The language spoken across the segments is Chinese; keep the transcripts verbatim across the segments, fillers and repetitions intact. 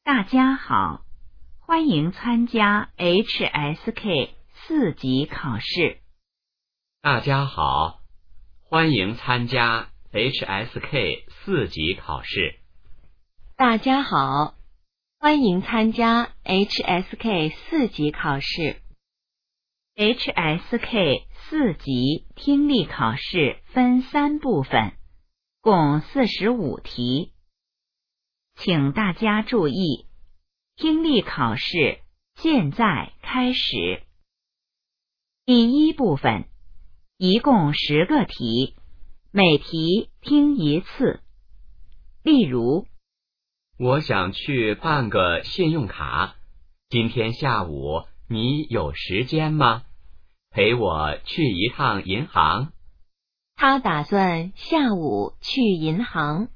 大家好，欢迎参加 H S K 四级考试。 大家好，欢迎参加 H S K 四级考试。 大家好，欢迎参加 H S K 四级考试。 H S K 四级听力考试分三部分，共四十五题。请大家注意，听力考试现在开始。第一部分，一共十个题，每题听一次。例如， 我想去办个信用卡，今天下午你有时间吗？陪我去一趟银行。 他打算下午去银行。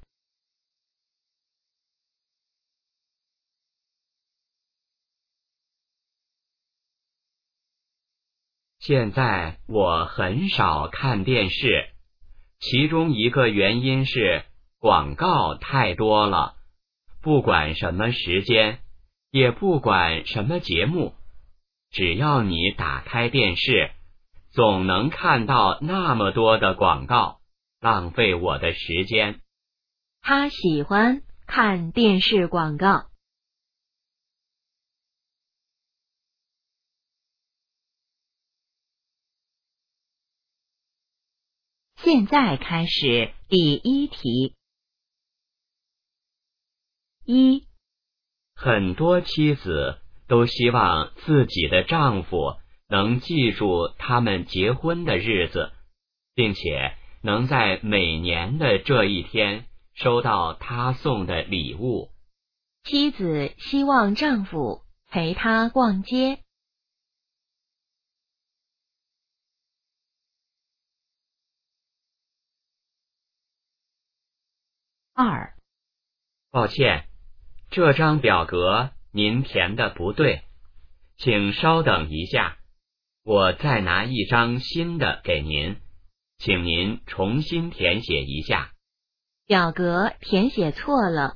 现在我很少看电视，其中一个原因是广告太多了，不管什么时间，也不管什么节目，只要你打开电视，总能看到那么多的广告，浪费我的时间。 他喜欢看电视广告。 现在开始第一题。一， 很多妻子都希望自己的丈夫能记住他们结婚的日子，并且能在每年的这一天收到他送的礼物。 妻子希望丈夫陪她逛街。 二， 抱歉，这张表格您填的不对，请稍等一下，我再拿一张新的给您，请您重新填写一下。 表格填写错了。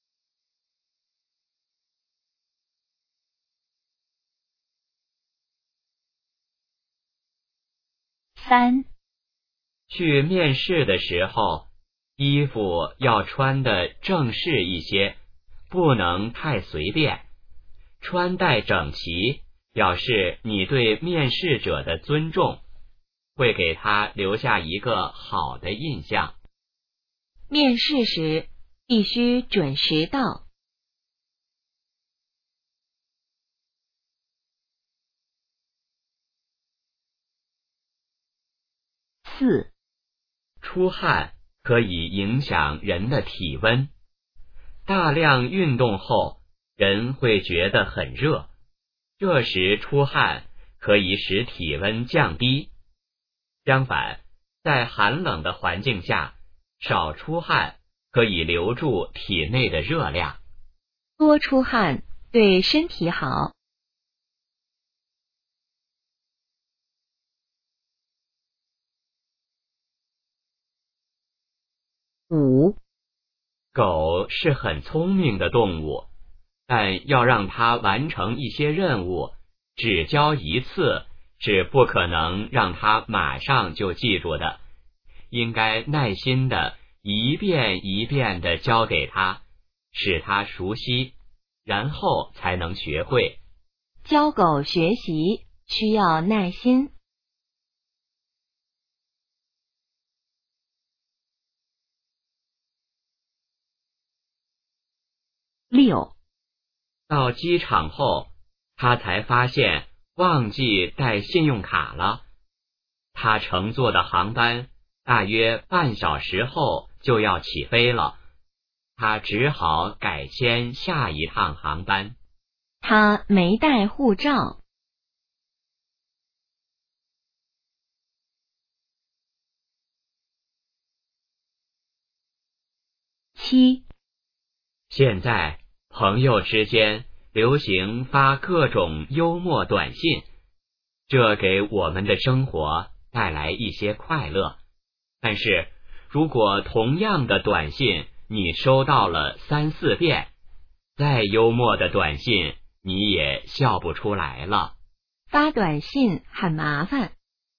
三， 去面试的时候，衣服要穿得正式一些，不能太随便。穿戴整齐，表示你对面试者的尊重，会给他留下一个好的印象。 面试时必须准时到。 四， 出汗可以影响人的体温，大量运动后，人会觉得很热，这时出汗可以使体温降低。相反，在寒冷的环境下，少出汗可以留住体内的热量。 多出汗对身体好。 五， 狗是很聪明的动物，但要让它完成一些任务，只教一次是不可能让它马上就记住的，应该耐心的一遍一遍的教给它，使它熟悉，然后才能学会。 教狗学习需要耐心。 六， 到机场后，他才发现忘记带信用卡了。他乘坐的航班大约半小时后就要起飞了，他只好改签下一趟航班。 他没带护照。 七， 现在朋友之间流行发各种幽默短信，这给我们的生活带来一些快乐。但是如果同样的短信你收到了三四遍， 再幽默的短信你也笑不出来了。 发短信很麻烦。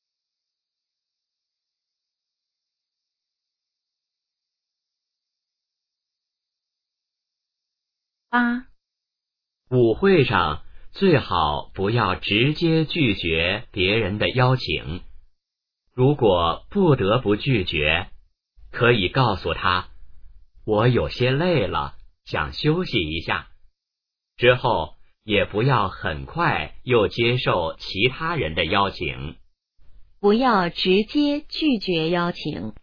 八、 舞会上最好不要直接拒绝别人的邀请，如果不得不拒绝，可以告诉他，我有些累了，想休息一下。之后也不要很快又接受其他人的邀请。 不要直接拒绝邀请。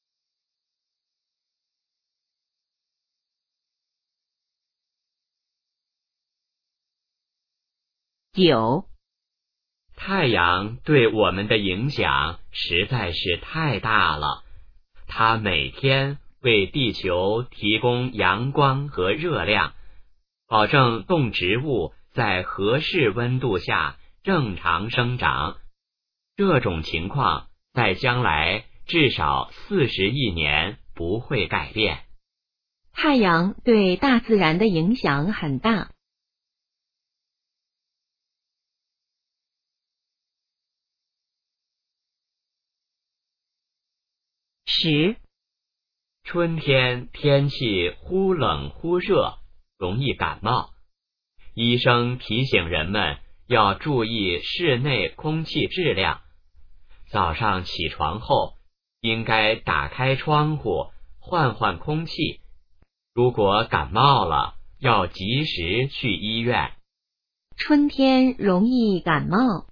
九、 太阳对我们的影响实在是太大了，它每天为地球提供阳光和热量，保证动植物在合适温度下正常生长。这种情况在将来至少四十亿年不会改变。 太阳对大自然的影响很大。 十、 春天天气忽冷忽热，容易感冒。医生提醒人们要注意室内空气质量。早上起床后，应该打开窗户，换换空气。如果感冒了，要及时去医院。 春天容易感冒。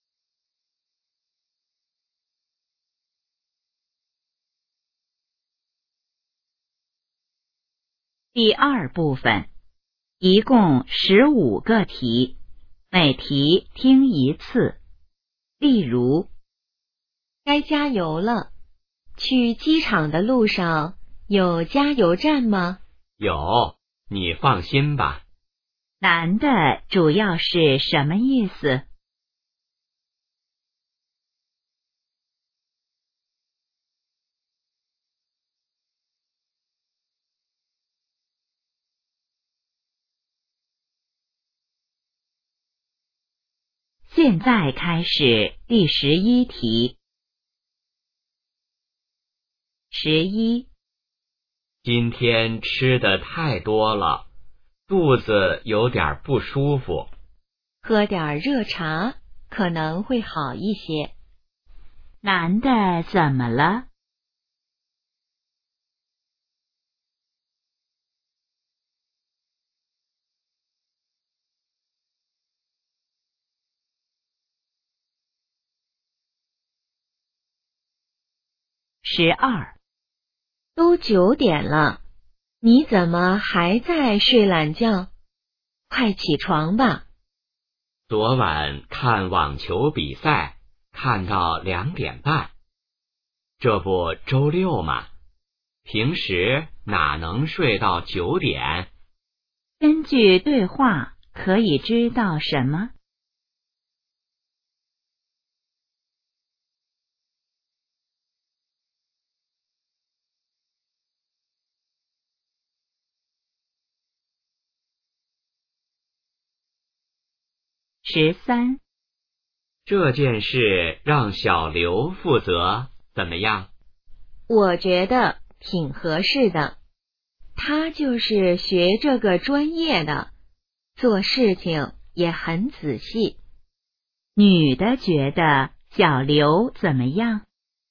第二部分，一共十五个题，每题听一次。例如， 该加油了。去机场的路上有加油站吗？ 有，你放心吧。 男的主要是什么意思？现在开始第十一题。十一， 今天吃的太多了，肚子有点不舒服。 喝点热茶可能会好一些。 男的怎么了？十二， 都九点了，你怎么还在睡懒觉？快起床吧。 昨晚看网球比赛，看到两点半。这不周六吗？平时哪能睡到九点？ 根据对话可以知道什么？十三， 这件事让小刘负责，怎么样？ 我觉得挺合适的。他就是学这个专业的，做事情也很仔细。 女的觉得小刘怎么样？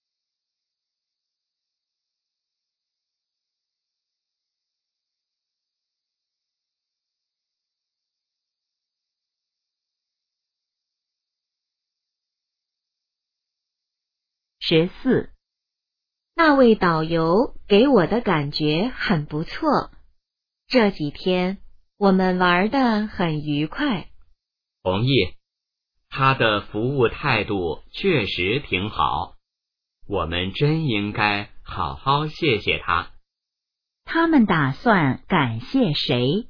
十四， 那位导游给我的感觉很不错，这几天我们玩得很愉快。 同意，他的服务态度确实挺好，我们真应该好好谢谢他。 他们打算感谢谁？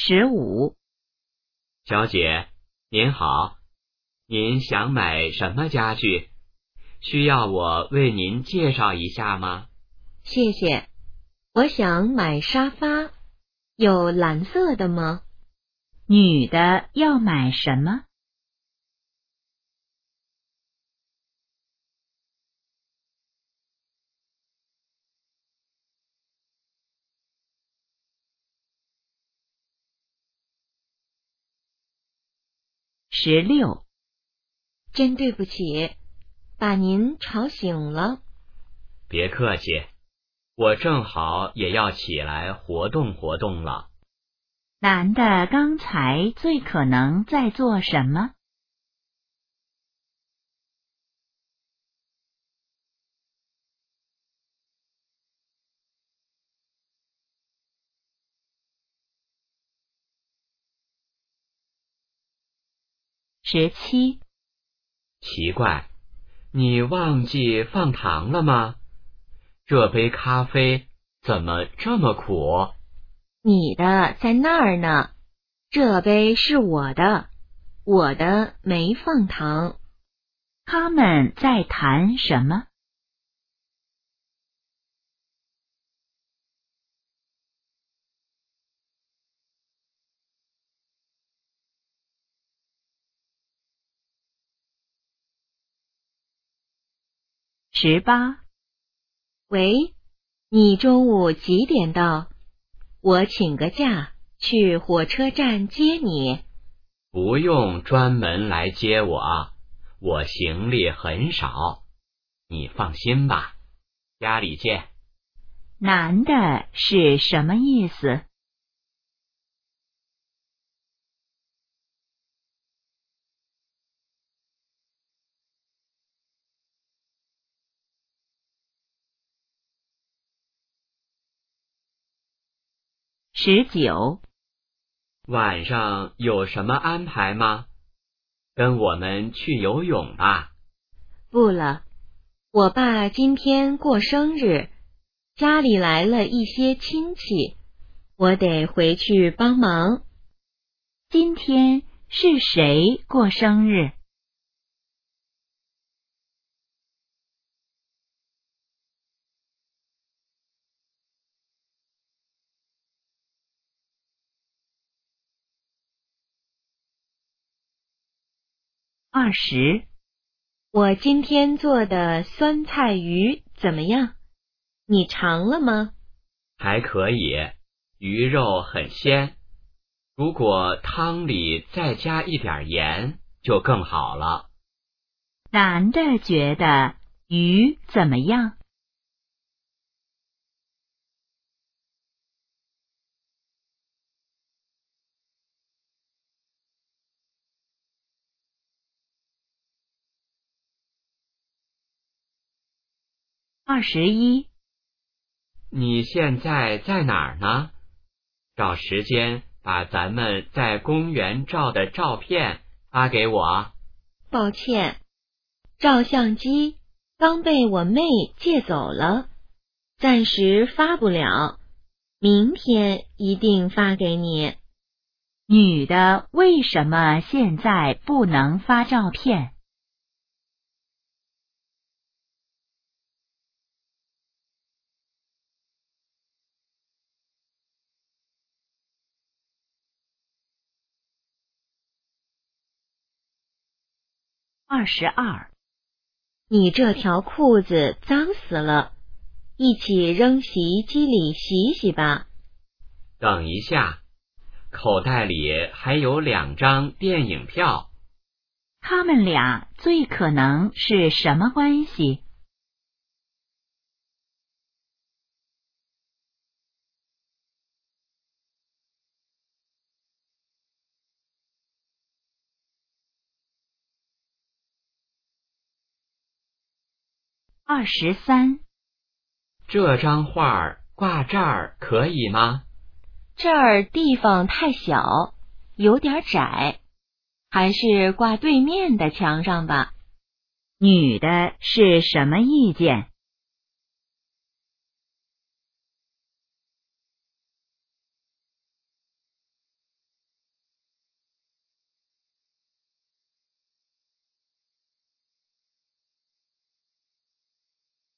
十五。 小姐，您好，您想买什么家具？需要我为您介绍一下吗？ 谢谢，我想买沙发，有蓝色的吗？ 女的要买什么？十六。 真对不起，把您吵醒了。 别客气，我正好也要起来活动活动了。 男的刚才最可能在做什么？十七。 奇怪，你忘记放糖了吗？这杯咖啡怎么这么苦？ 你的在那儿呢，这杯是我的，我的没放糖。 他们在谈什么？十八。 喂，你中午几点到？我请个假去火车站接你。 不用专门来接我，我行李很少，你放心吧。家里见。 男的是什么意思？十九。 晚上有什么安排吗？跟我们去游泳吧。 不了，我爸今天过生日，家里来了一些亲戚，我得回去帮忙。 今天是谁过生日？二十。 我今天做的酸菜鱼怎么样？你尝了吗？ 还可以，鱼肉很鲜，如果汤里再加一点盐就更好了。 男的觉得鱼怎么样？二十一。 你现在在哪儿呢？找时间把咱们在公园照的照片发给我。 抱歉，照相机刚被我妹借走了，暂时发不了，明天一定发给你。 女的为什么现在不能发照片？二十二。 你这条裤子脏死了，一起扔洗衣机里洗洗吧。 等一下，口袋里还有两张电影票。 他们俩最可能是什么关系？二十三。 这张画挂这儿可以吗？ 这儿地方太小，有点窄，还是挂对面的墙上吧。 女的是什么意见？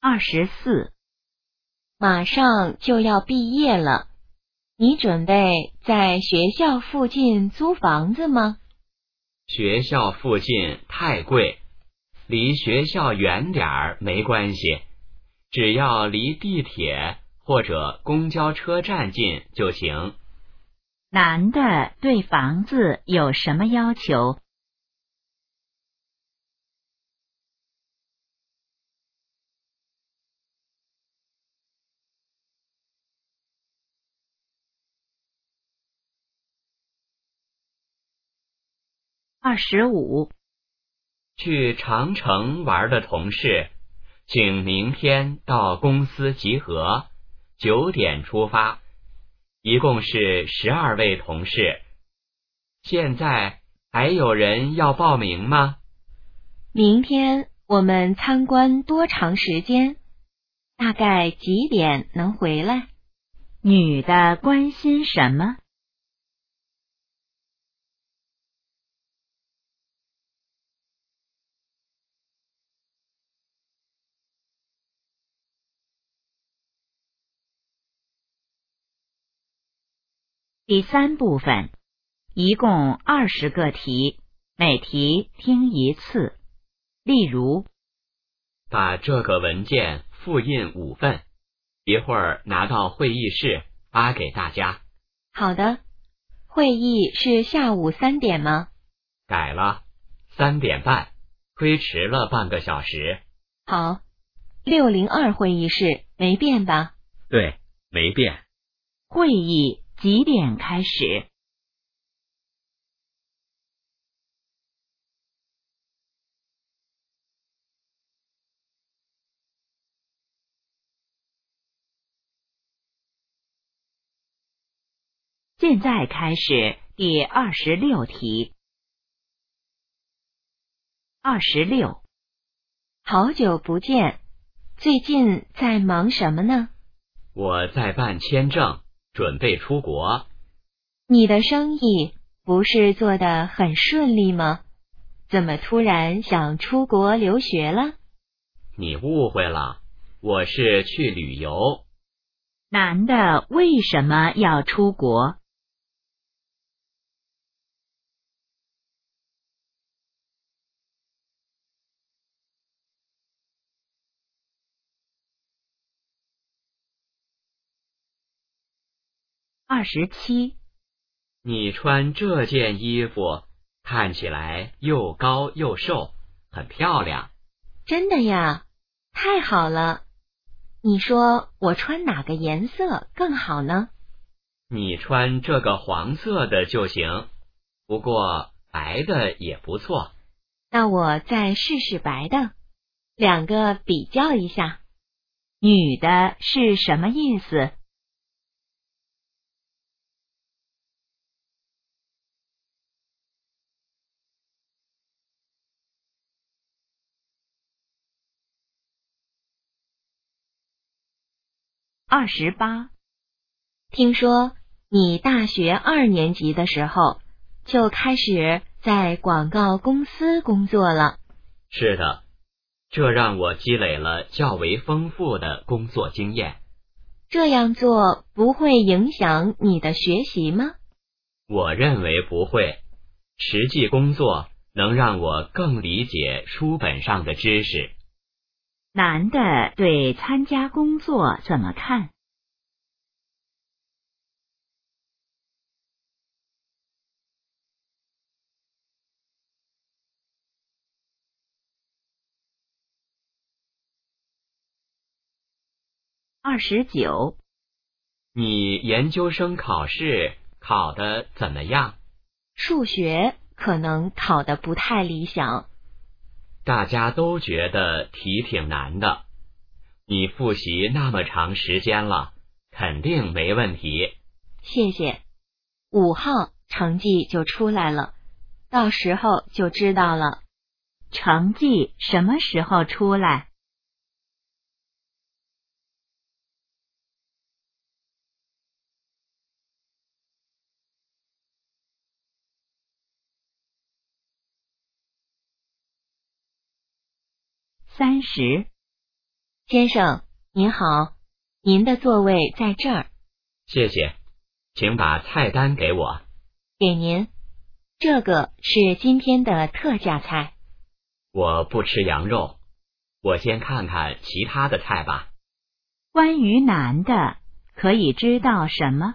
二十四， 马上就要毕业了，你准备在学校附近租房子吗？ 学校附近太贵，离学校远点儿没关系，只要离地铁或者公交车站近就行。 男的对房子有什么要求？二十五， 去长城玩的同事，请明天到公司集合，九点出发，一共是十二位同事。现在还有人要报名吗？ 明天我们参观多长时间？大概几点能回来？ 女的关心什么？第三部分，一共二十个题，每题听一次。例如， 把这个文件复印五份，一会儿拿到会议室发给大家。 好的，会议是下午三点吗？ 改了，三点半，推迟了半个小时。 好，六零二会议室没变吧？ 对，没变。 会议几点开始？现在开始第二十六题。二十六， 好久不见，最近在忙什么呢？ 我在办签证，准备出国。 你的生意不是做得很顺利吗？怎么突然想出国留学了？ 你误会了，我是去旅游。 男的为什么要出国？二十七， 你穿这件衣服看起来又高又瘦，很漂亮。 真的呀，太好了。你说我穿哪个颜色更好呢？ 你穿这个黄色的就行，不过白的也不错。 那我再试试白的，两个比较一下。 女的是什么意思？二十八， 听说你大学二年级的时候就开始在广告公司工作了。 是的，这让我积累了较为丰富的工作经验。 这样做不会影响你的学习吗？ 我认为不会，实际工作能让我更理解书本上的知识。 男的对参加工作怎么看？二十九， 你研究生考试考得怎么样？ 数学可能考得不太理想。 大家都觉得题挺难的。你复习那么长时间了，肯定没问题。 谢谢。五号成绩就出来了，到时候就知道了。 成绩什么时候出来？三十， 先生，您好，您的座位在这儿。 谢谢，请把菜单给我。 给您，这个是今天的特价菜。 我不吃羊肉，我先看看其他的菜吧。 关于男的，可以知道什么？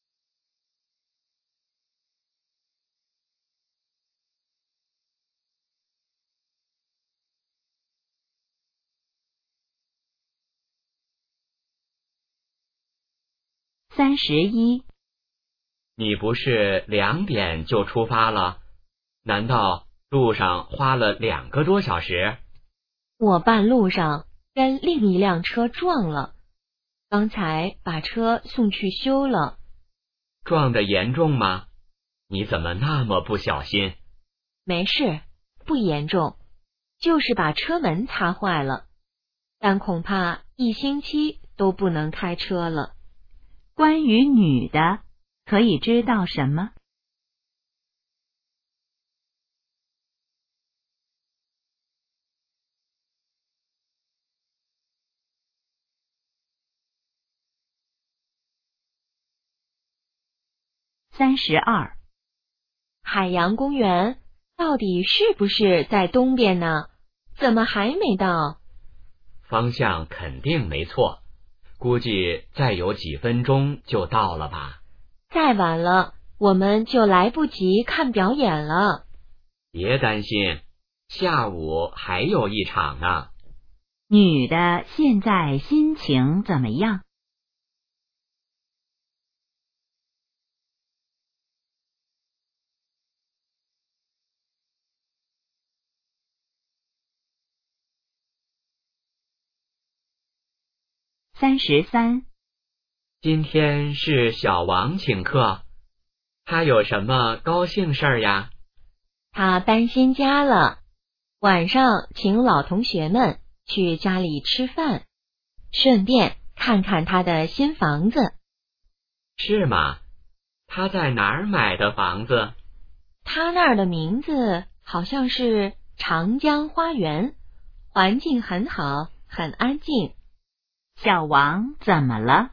三十一。 你不是两点就出发了？难道路上花了两个多小时？ 我半路上跟另一辆车撞了，刚才把车送去修了。 撞得严重吗？你怎么那么不小心？ 没事，不严重，就是把车门擦坏了，但恐怕一星期都不能开车了。 关于女的，可以知道什么？三十二。 海洋公园到底是不是在东边呢？怎么还没到？ 方向肯定没错，估计再有几分钟就到了吧。 再晚了，我们就来不及看表演了。 别担心，下午还有一场呢。 女的现在心情怎么样？三十三。 今天是小王请客，他有什么高兴事儿呀？ 他搬新家了，晚上请老同学们去家里吃饭，顺便看看他的新房子。 是吗？他在哪儿买的房子？ 他那儿的名字好像是长江花园，环境很好，很安静。 小王怎么了？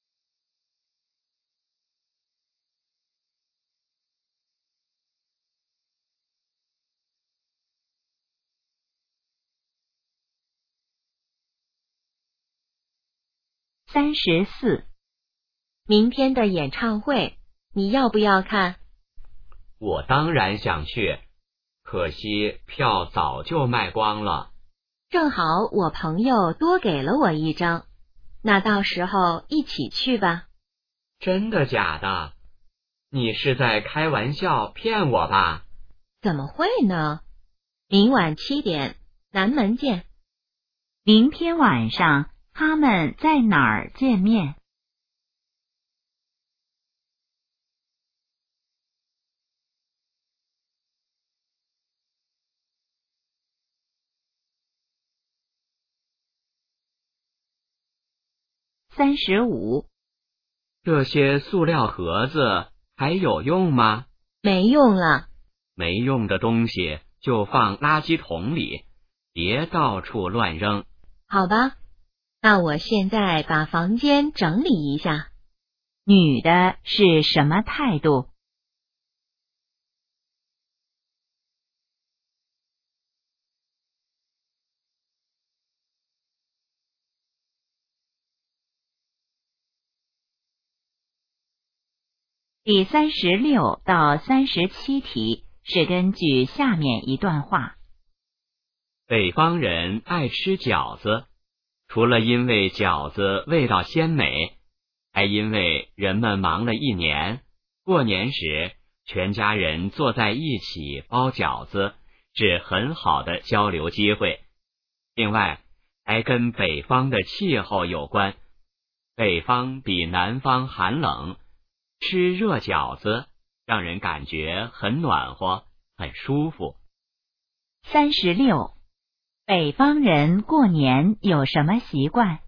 三十四。 明天的演唱会，你要不要看？ 我当然想去，可惜票早就卖光了。 正好我朋友多给了我一张，那到时候一起去吧。 真的假的？你是在开玩笑骗我吧？ 怎么会呢？明晚七点，南门见。 明天晚上他们在哪儿见面？三十五。 这些塑料盒子还有用吗？ 没用了。 没用的东西就放垃圾桶里，别到处乱扔。 好吧，那我现在把房间整理一下。 女的是什么态度？第三十六到三十七题是根据下面一段话。 北方人爱吃饺子，除了因为饺子味道鲜美，还因为人们忙了一年，过年时全家人坐在一起包饺子，是很好的交流机会。另外，还跟北方的气候有关，北方比南方寒冷，吃热饺子让人感觉很暖和，很舒服。 三十六，北方人过年有什么习惯？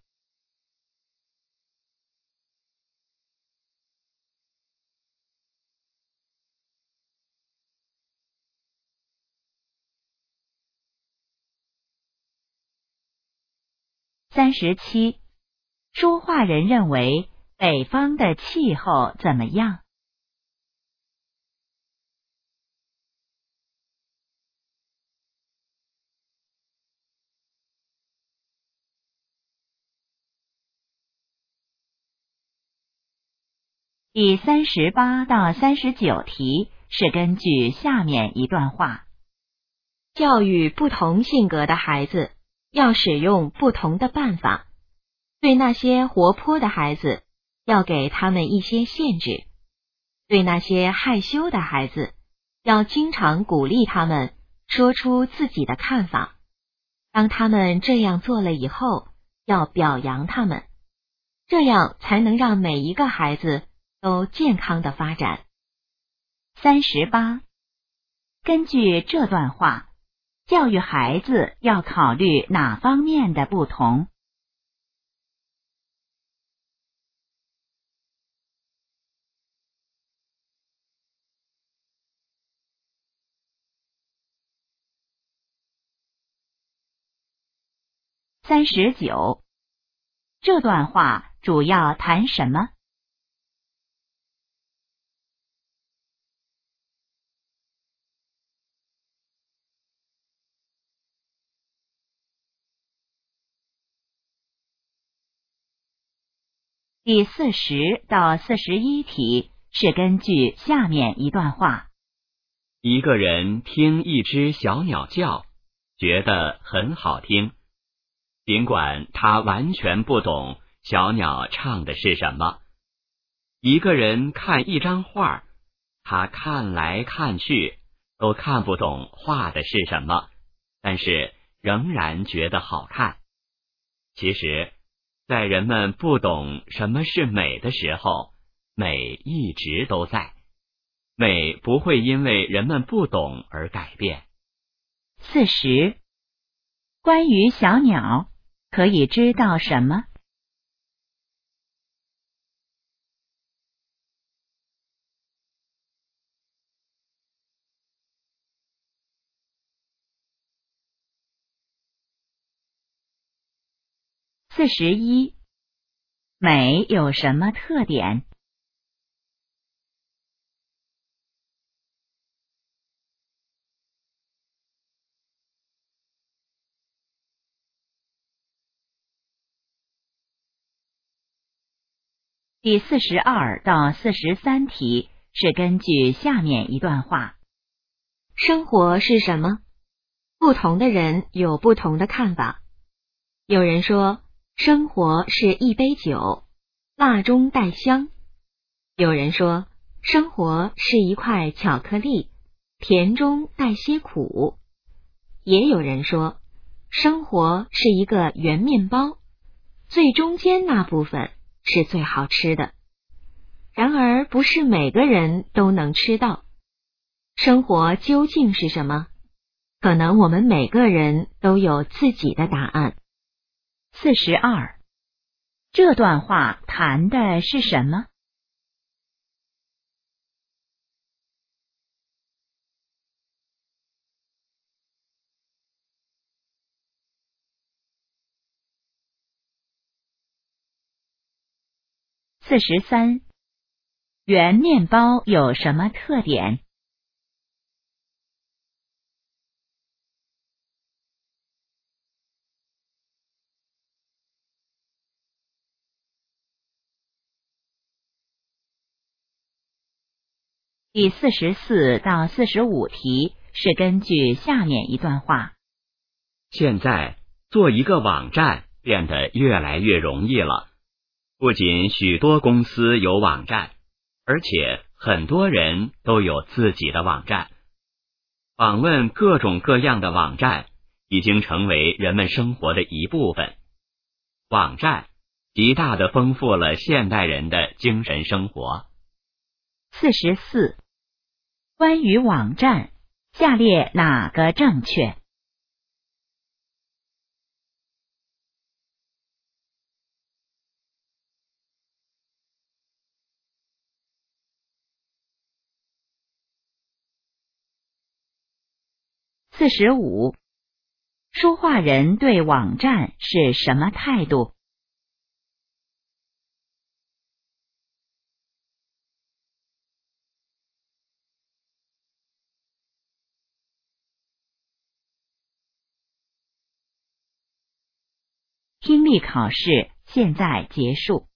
三十七，说话人认为北方的气候怎么样？第三十八到三十九题是根据下面一段话。 教育不同性格的孩子，要使用不同的办法。对那些活泼的孩子，要给他们一些限制；对那些害羞的孩子，要经常鼓励他们说出自己的看法。当他们这样做了以后，要表扬他们，这样才能让每一个孩子都健康的发展。 三十八，根据这段话，教育孩子要考虑哪方面的不同？三十九，这段话主要谈什么？第四十到四十一题是根据下面一段话。 一个人听一只小鸟叫，觉得很好听，尽管他完全不懂小鸟唱的是什么。一个人看一张画，他看来看去都看不懂画的是什么，但是仍然觉得好看。其实，在人们不懂什么是美的时候，美一直都在，美不会因为人们不懂而改变。 四十，关于小鸟，可以知道什么？四十一，美有什么特点？第四十二到四十三题是根据下面一段话。 生活是什么？不同的人有不同的看法。有人说，生活是一杯酒，辣中带香；有人说，生活是一块巧克力，甜中带些苦；也有人说，生活是一个圆面包，最中间那部分是最好吃的。然而，不是每个人都能吃到。生活究竟是什么？可能我们每个人都有自己的答案。 四十二，这段话谈的是什么？四十三，圆面包有什么特点？第四十四到四十五题是根据下面一段话。 现在做一个网站变得越来越容易了，不仅许多公司有网站，而且很多人都有自己的网站。访问各种各样的网站已经成为人们生活的一部分。网站极大地丰富了现代人的精神生活。 四十四，关于网站，下列哪个正确？四十五， 说话人对网站是什么态度？听力考试现在结束。